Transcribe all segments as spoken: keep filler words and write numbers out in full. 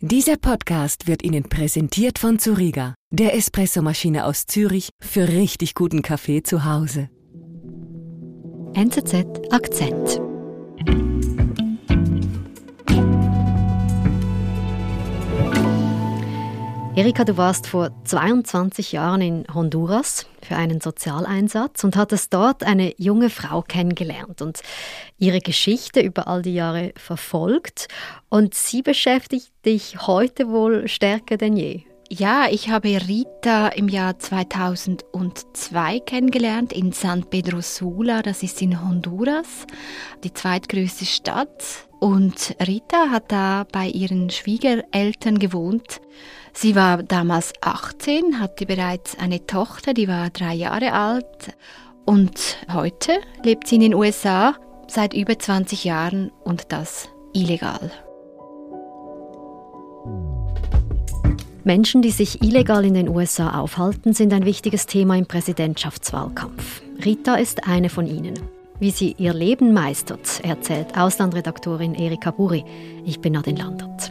Dieser Podcast wird Ihnen präsentiert von Zuriga, der Espressomaschine aus Zürich für richtig guten Kaffee zu Hause. N Z Z Akzent. Erika, du warst vor zweiundzwanzig Jahren in Honduras für einen Sozialeinsatz und hattest dort eine junge Frau kennengelernt und ihre Geschichte über all die Jahre verfolgt. Und sie beschäftigt dich heute wohl stärker denn je. Ja, ich habe Rita im Jahr zweitausendzwei kennengelernt in San Pedro Sula, das ist in Honduras, die zweitgrößte Stadt. Und Rita hat da bei ihren Schwiegereltern gewohnt. Sie war damals achtzehn, hatte bereits eine Tochter, die war drei Jahre alt. Und heute lebt sie in den U S A seit über zwanzig Jahren und das illegal. Menschen, die sich illegal in den U S A aufhalten, sind ein wichtiges Thema im Präsidentschaftswahlkampf. Rita ist eine von ihnen. Wie sie ihr Leben meistert, erzählt Auslandredaktorin Erika Buri. Ich bin Nadine Landert.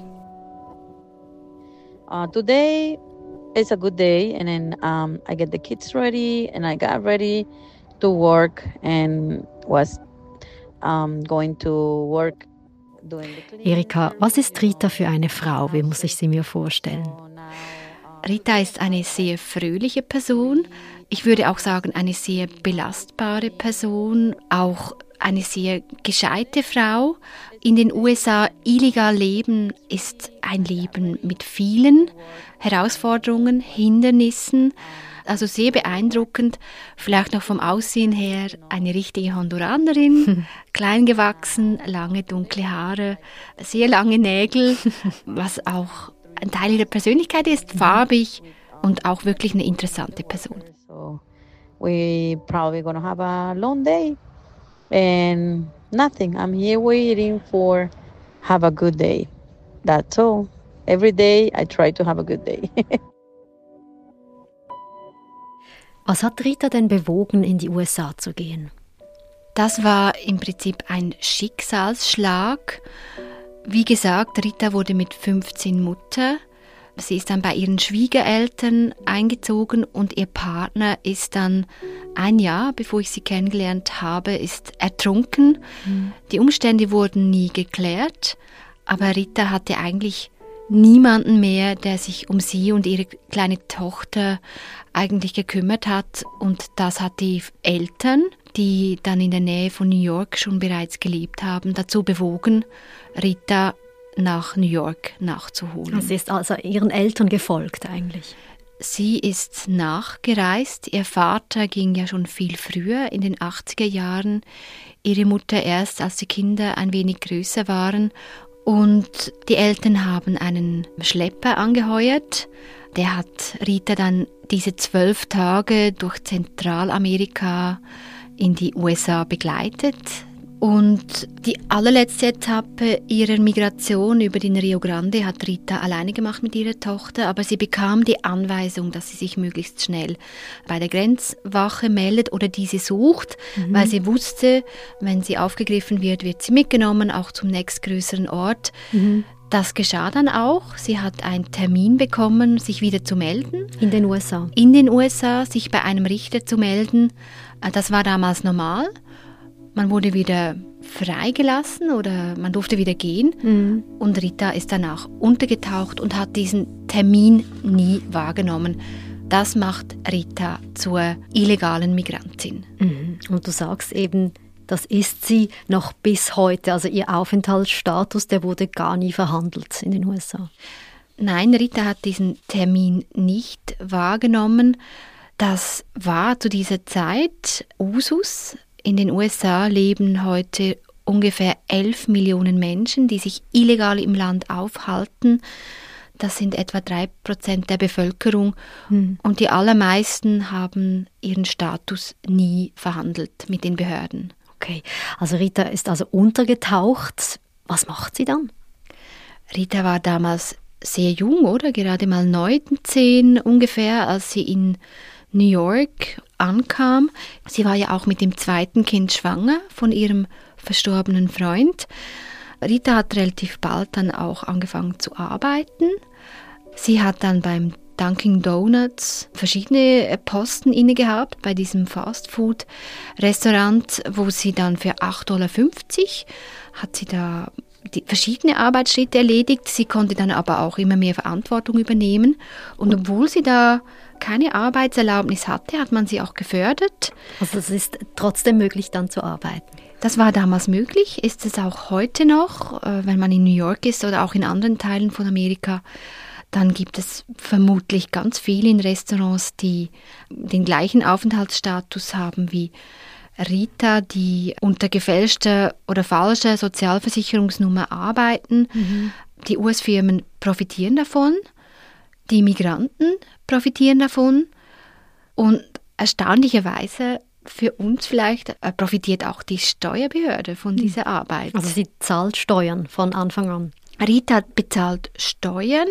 Uh, today is a good day, and then um, I get the kids ready, and I got ready to work, and was um, going to work. Erika, was ist Rita für eine Frau? Wie muss ich sie mir vorstellen? Rita ist eine sehr fröhliche Person. Ich würde auch sagen, eine sehr belastbare Person, auch eine sehr gescheite Frau. In den U S A illegal leben ist ein Leben mit vielen Herausforderungen, Hindernissen. Also sehr beeindruckend, vielleicht noch vom Aussehen her eine richtige Honduranerin, klein gewachsen, lange dunkle Haare, sehr lange Nägel, was auch ein Teil ihrer Persönlichkeit ist, farbig und auch wirklich eine interessante Person. So we probably gonna have a long day and nothing. I'm here waiting for have a good day. That's all. Every day I try to have a good day. Was hat Rita denn bewogen, in die U S A zu gehen? Das war im Prinzip ein Schicksalsschlag. Wie gesagt, Rita wurde mit fünfzehn Mutter. Sie ist dann bei ihren Schwiegereltern eingezogen und ihr Partner ist dann ein Jahr, bevor ich sie kennengelernt habe, ist ertrunken. Mhm. Die Umstände wurden nie geklärt, aber Rita hatte eigentlich niemanden mehr, der sich um sie und ihre kleine Tochter eigentlich gekümmert hat. Und das hat die Eltern, die dann in der Nähe von New York schon bereits gelebt haben, dazu bewogen, Rita nach New York nachzuholen. Sie ist also ihren Eltern gefolgt eigentlich. Sie ist nachgereist. Ihr Vater ging ja schon viel früher, in den achtziger Jahren. Ihre Mutter erst, als die Kinder ein wenig größer waren. Und die Eltern haben einen Schlepper angeheuert. Der hat Rita dann diese zwölf Tage durch Zentralamerika in die U S A begleitet. Und die allerletzte Etappe ihrer Migration über den Rio Grande hat Rita alleine gemacht mit ihrer Tochter, aber sie bekam die Anweisung, dass sie sich möglichst schnell bei der Grenzwache meldet oder diese sucht, mhm. weil sie wusste, wenn sie aufgegriffen wird, wird sie mitgenommen, auch zum nächstgrößeren Ort. Mhm. Das geschah dann auch. Sie hat einen Termin bekommen, sich wieder zu melden. In den U S A? In den U S A, sich bei einem Richter zu melden. Das war damals normal. Man wurde wieder freigelassen oder man durfte wieder gehen. Mhm. Und Rita ist danach untergetaucht und hat diesen Termin nie wahrgenommen. Das macht Rita zur illegalen Migrantin. Mhm. Und du sagst eben, das ist sie noch bis heute. Also ihr Aufenthaltsstatus, der wurde gar nie verhandelt in den U S A. Nein, Rita hat diesen Termin nicht wahrgenommen. Das war zu dieser Zeit Usus. In den U S A leben heute ungefähr elf Millionen Menschen, die sich illegal im Land aufhalten. Das sind etwa drei Prozent der Bevölkerung. Hm. Und die allermeisten haben ihren Status nie verhandelt mit den Behörden. Okay, also Rita ist also untergetaucht. Was macht sie dann? Rita war damals sehr jung, oder? Gerade mal neunzehn ungefähr, als sie in New York ankam. Sie war ja auch mit dem zweiten Kind schwanger von ihrem verstorbenen Freund. Rita hat relativ bald dann auch angefangen zu arbeiten. Sie hat dann beim Dunkin' Donuts verschiedene Posten inne gehabt, bei diesem Fastfood-Restaurant, wo sie dann für acht Dollar fünfzig hat sie da die verschiedene Arbeitsschritte erledigt. Sie konnte dann aber auch immer mehr Verantwortung übernehmen. Und obwohl sie da keine Arbeitserlaubnis hatte, hat man sie auch gefördert. Also es ist trotzdem möglich, dann zu arbeiten? Das war damals möglich, ist es auch heute noch. Wenn man in New York ist oder auch in anderen Teilen von Amerika, dann gibt es vermutlich ganz viele in Restaurants, die den gleichen Aufenthaltsstatus haben wie Rita, die unter gefälschter oder falscher Sozialversicherungsnummer arbeiten. Mhm. Die U S-Firmen profitieren davon, die Migranten profitieren davon und erstaunlicherweise für uns vielleicht profitiert auch die Steuerbehörde von dieser Arbeit. Also sie zahlt Steuern von Anfang an. Rita bezahlt Steuern.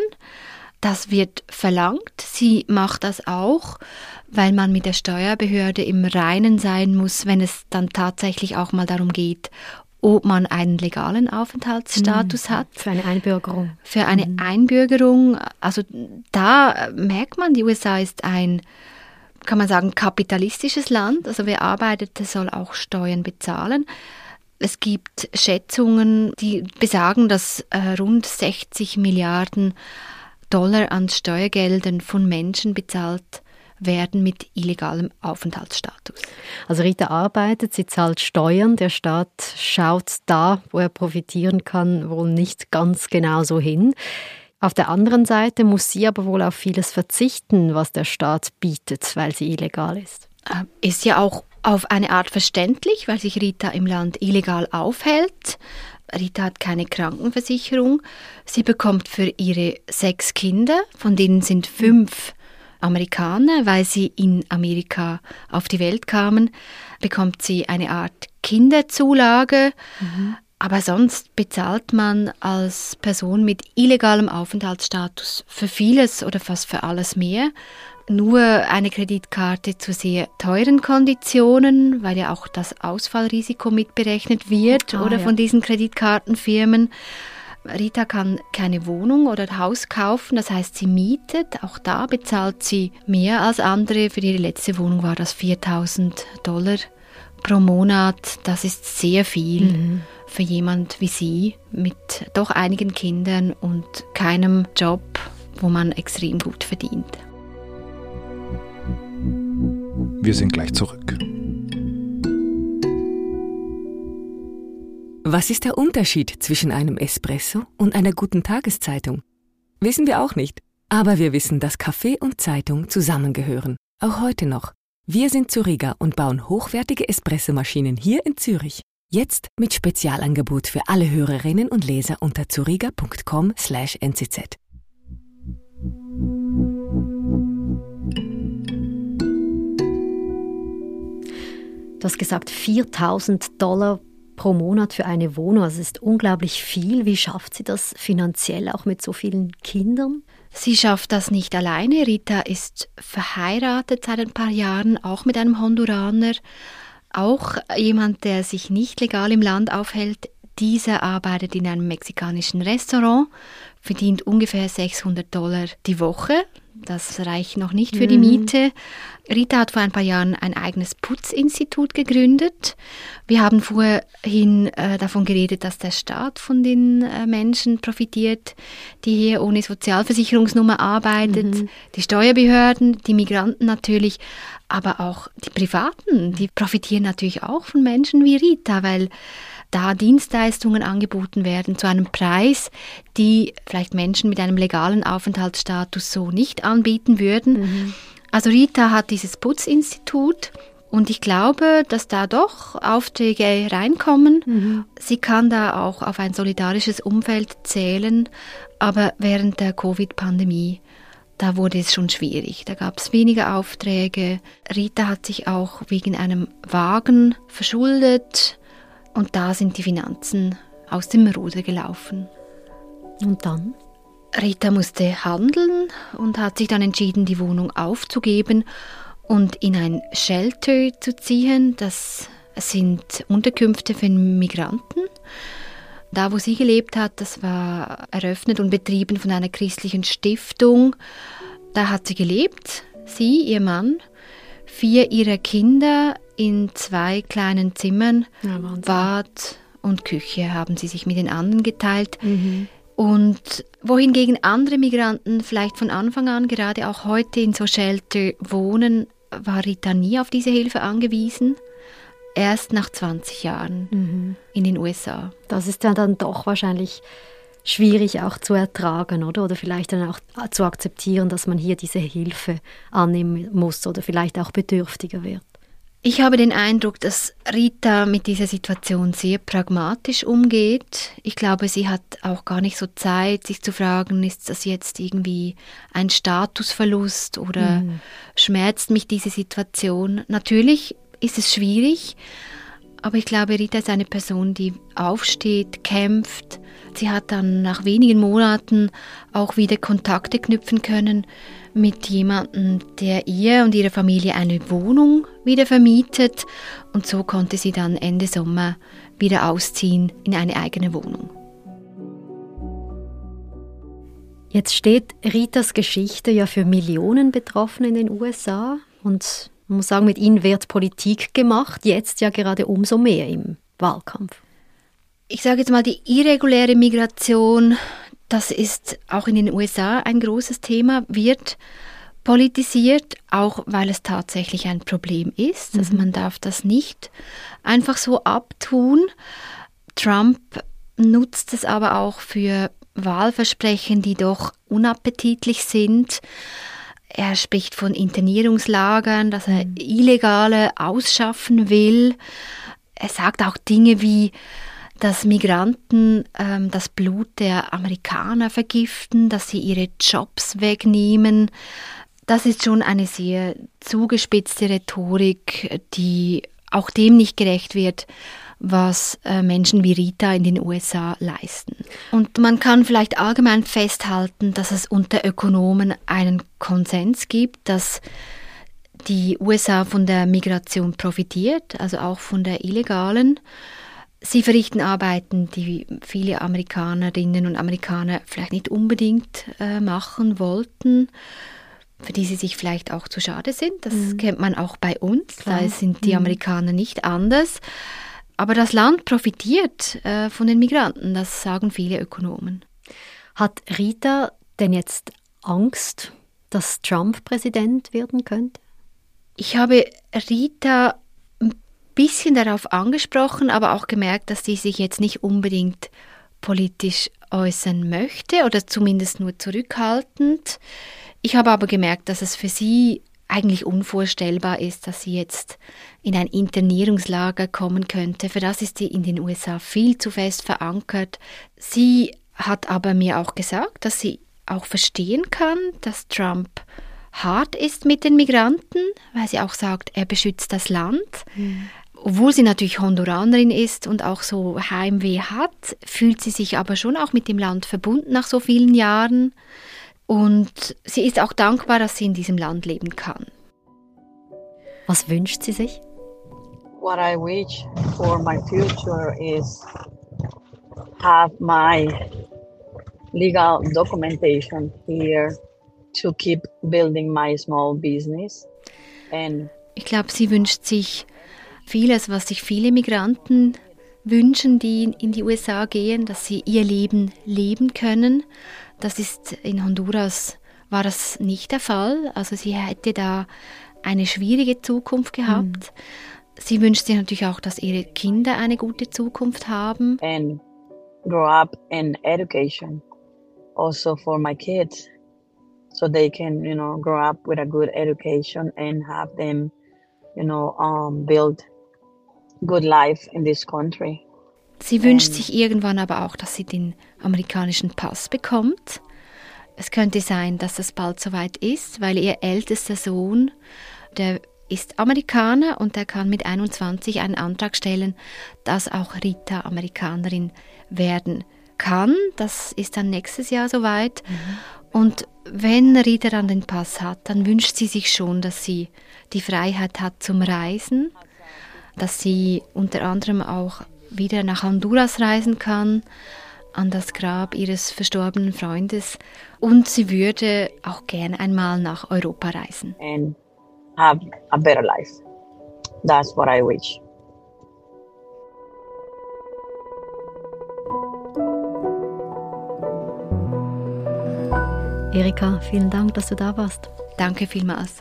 Das wird verlangt. Sie macht das auch, weil man mit der Steuerbehörde im Reinen sein muss, wenn es dann tatsächlich auch mal darum geht, ob man einen legalen Aufenthaltsstatus mhm. hat. Für eine Einbürgerung. Für eine mhm. Einbürgerung. Also da merkt man, die U S A ist ein, kann man sagen, kapitalistisches Land. Also wer arbeitet, der soll auch Steuern bezahlen. Es gibt Schätzungen, die besagen, dass äh, rund sechzig Milliarden Dollar an Steuergeldern von Menschen bezahlt werden mit illegalem Aufenthaltsstatus. Also Rita arbeitet, sie zahlt Steuern, der Staat schaut da, wo er profitieren kann, wohl nicht ganz genau so hin. Auf der anderen Seite muss sie aber wohl auf vieles verzichten, was der Staat bietet, weil sie illegal ist. Ist ja auch auf eine Art verständlich, weil sich Rita im Land illegal aufhält. Rita hat keine Krankenversicherung. Sie bekommt für ihre sechs Kinder, von denen sind fünf Amerikaner, weil sie in Amerika auf die Welt kamen, bekommt sie eine Art Kinderzulage. Mhm. Aber sonst bezahlt man als Person mit illegalem Aufenthaltsstatus für vieles oder fast für alles mehr. Nur eine Kreditkarte zu sehr teuren Konditionen, weil ja auch das Ausfallrisiko mitberechnet wird ah, oder ja. von diesen Kreditkartenfirmen. Rita kann keine Wohnung oder Haus kaufen, das heißt, sie mietet. Auch da bezahlt sie mehr als andere. Für ihre letzte Wohnung war das viertausend Dollar pro Monat. Das ist sehr viel mhm. für jemand wie sie mit doch einigen Kindern und keinem Job, wo man extrem gut verdient. Wir sind gleich zurück. Was ist der Unterschied zwischen einem Espresso und einer guten Tageszeitung? Wissen wir auch nicht. Aber wir wissen, dass Kaffee und Zeitung zusammengehören. Auch heute noch. Wir sind Zuriga und bauen hochwertige Espressomaschinen hier in Zürich. Jetzt mit Spezialangebot für alle Hörerinnen und Leser unter zuriga punkt com slash n z z. Du hast gesagt, viertausend Dollar pro Monat für eine Wohnung. Also es ist unglaublich viel. Wie schafft sie das finanziell, auch mit so vielen Kindern? Sie schafft das nicht alleine. Rita ist verheiratet seit ein paar Jahren, auch mit einem Honduraner. Auch jemand, der sich nicht legal im Land aufhält. Dieser arbeitet in einem mexikanischen Restaurant, verdient ungefähr sechshundert Dollar die Woche. Das reicht noch nicht für die Miete. Rita hat vor ein paar Jahren ein eigenes Putzinstitut gegründet. Wir haben vorhin äh, davon geredet, dass der Staat von den äh, Menschen profitiert, die hier ohne Sozialversicherungsnummer arbeitet. Mhm. Die Steuerbehörden, die Migranten natürlich, aber auch die Privaten, die profitieren natürlich auch von Menschen wie Rita, weil da Dienstleistungen angeboten werden zu einem Preis, die vielleicht Menschen mit einem legalen Aufenthaltsstatus so nicht anbieten würden. Mhm. Also Rita hat dieses Putzinstitut und ich glaube, dass da doch Aufträge reinkommen. Mhm. Sie kann da auch auf ein solidarisches Umfeld zählen, aber während der Covid-Pandemie, da wurde es schon schwierig. Da gab es weniger Aufträge. Rita hat sich auch wegen einem Wagen verschuldet. Und da sind die Finanzen aus dem Ruder gelaufen. Und dann? Rita musste handeln und hat sich dann entschieden, die Wohnung aufzugeben und in ein Shelter zu ziehen. Das sind Unterkünfte für Migranten. Da, wo sie gelebt hat, das war eröffnet und betrieben von einer christlichen Stiftung. Da hat sie gelebt, sie, ihr Mann, vier ihrer Kinder in zwei kleinen Zimmern, ja, Bad und Küche haben sie sich mit den anderen geteilt. Mhm. Und wohingegen andere Migranten vielleicht von Anfang an, gerade auch heute in so Shelter wohnen, war Rita nie auf diese Hilfe angewiesen. Erst nach zwanzig Jahren mhm. in den U S A. Das ist ja dann doch wahrscheinlich schwierig auch zu ertragen, oder? Oder vielleicht dann auch zu akzeptieren, dass man hier diese Hilfe annehmen muss oder vielleicht auch bedürftiger wird. Ich habe den Eindruck, dass Rita mit dieser Situation sehr pragmatisch umgeht. Ich glaube, sie hat auch gar nicht so Zeit, sich zu fragen, ist das jetzt irgendwie ein Statusverlust oder mhm. schmerzt mich diese Situation? Natürlich ist es schwierig, aber ich glaube, Rita ist eine Person, die aufsteht, kämpft. Sie hat dann nach wenigen Monaten auch wieder Kontakte knüpfen können mit jemandem, der ihr und ihrer Familie eine Wohnung wieder vermietet. Und so konnte sie dann Ende Sommer wieder ausziehen in eine eigene Wohnung. Jetzt steht Ritas Geschichte ja für Millionen Betroffene in den U S A und man muss sagen, mit ihnen wird Politik gemacht, jetzt ja gerade umso mehr im Wahlkampf. Ich sage jetzt mal, die irreguläre Migration, das ist auch in den U S A ein großes Thema, wird politisiert, auch weil es tatsächlich ein Problem ist. Mhm. Also man darf das nicht einfach so abtun. Trump nutzt es aber auch für Wahlversprechen, die doch unappetitlich sind. Er spricht von Internierungslagern, dass er Illegale ausschaffen will. Er sagt auch Dinge wie, dass Migranten ähm, das Blut der Amerikaner vergiften, dass sie ihre Jobs wegnehmen. Das ist schon eine sehr zugespitzte Rhetorik, die auch dem nicht gerecht wird, was äh, Menschen wie Rita in den U S A leisten. Und man kann vielleicht allgemein festhalten, dass es unter Ökonomen einen Konsens gibt, dass die U S A von der Migration profitiert, also auch von der illegalen. Sie verrichten Arbeiten, die viele Amerikanerinnen und Amerikaner vielleicht nicht unbedingt äh, machen wollten, für die sie sich vielleicht auch zu schade sind. Das mhm. kennt man auch bei uns, Klar. Da sind die mhm. Amerikaner nicht anders. Aber das Land profitiert äh, von den Migranten, das sagen viele Ökonomen. Hat Rita denn jetzt Angst, dass Trump Präsident werden könnte? Ich habe Rita ein bisschen darauf angesprochen, aber auch gemerkt, dass sie sich jetzt nicht unbedingt politisch äußern möchte oder zumindest nur zurückhaltend. Ich habe aber gemerkt, dass es für sie eigentlich unvorstellbar ist, dass sie jetzt in ein Internierungslager kommen könnte. Für das ist sie in den U S A viel zu fest verankert. Sie hat aber mir auch gesagt, dass sie auch verstehen kann, dass Trump hart ist mit den Migranten, weil sie auch sagt, er beschützt das Land. Mhm. Obwohl sie natürlich Honduranerin ist und auch so Heimweh hat, fühlt sie sich aber schon auch mit dem Land verbunden nach so vielen Jahren. Und sie ist auch dankbar, dass sie in diesem Land leben kann. Was wünscht sie sich? What I wish for my future is have my legal documentation here to keep building my small business. And ich glaube, sie wünscht sich vieles, was sich viele Migranten wünschen, die in die U S A gehen, dass sie ihr Leben leben können. Das ist in Honduras war das nicht der Fall. Also sie hätte da eine schwierige Zukunft gehabt. Mhm. Sie wünscht sich natürlich auch, dass ihre Kinder eine gute Zukunft haben. And grow up in education, also for my kids, so they can, you know, grow up with a good education and have them, you know, um, build good life in this country. Sie wünscht sich irgendwann aber auch, dass sie den amerikanischen Pass bekommt. Es könnte sein, dass das bald soweit ist, weil ihr ältester Sohn, der ist Amerikaner und der kann mit einundzwanzig einen Antrag stellen, dass auch Rita Amerikanerin werden kann. Das ist dann nächstes Jahr soweit. Mhm. Und wenn Rita dann den Pass hat, dann wünscht sie sich schon, dass sie die Freiheit hat zum Reisen, dass sie unter anderem auch wieder nach Honduras reisen kann, an das Grab ihres verstorbenen Freundes. Und sie würde auch gerne einmal nach Europa reisen. And have a better life. That's what I wish. Erika, vielen Dank, dass du da warst. Danke vielmals.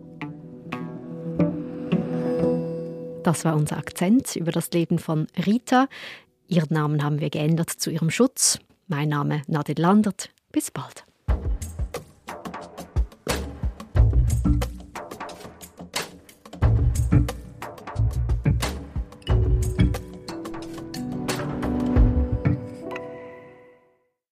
Das war unser Akzent über das Leben von Rita. Ihren Namen haben wir geändert zu ihrem Schutz. Mein Name Nadine Landert. Bis bald.